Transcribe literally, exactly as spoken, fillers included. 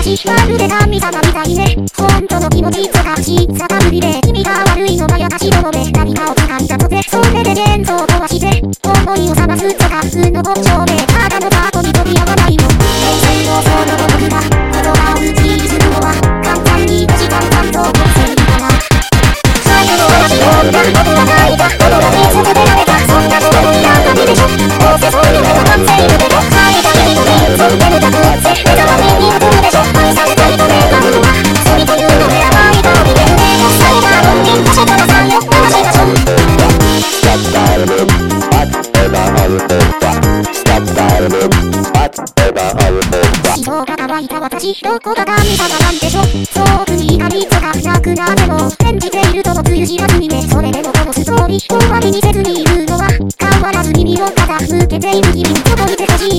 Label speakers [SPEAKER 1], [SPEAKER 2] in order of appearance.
[SPEAKER 1] 私まるで神様みたいね。本当の気持ちとかしさた無理で、君が悪いのは私どもで何かを掴んだとて、それで幻想を壊して思いを覚ますとか負の骨頂で、ただのバートに飛び合わないの。平成のその僕が言葉を打ちにするのは簡単に時間単と合成だな。最後の話を歌うことはないか、どのだけ外でられた、そんなこともいらないでしょ。どうせそういうのが完成無で、帰りたい人にそう眠たくって目覚めに踊るでしょ。愛されたいと願うのは罪というので甘い通りで、汚された本人としてからさんよ流しましょう。Stop darling, whatever I will do. Stop darling, whatever I will do. 思想が乾いた私、どこが神様なんでしょ。遠くにありとかなくなでも演じているともつゆ知らずにね。それでもこのストーリー終わりにせずにいるのは変わらず耳を傾けている君に届いてほしい。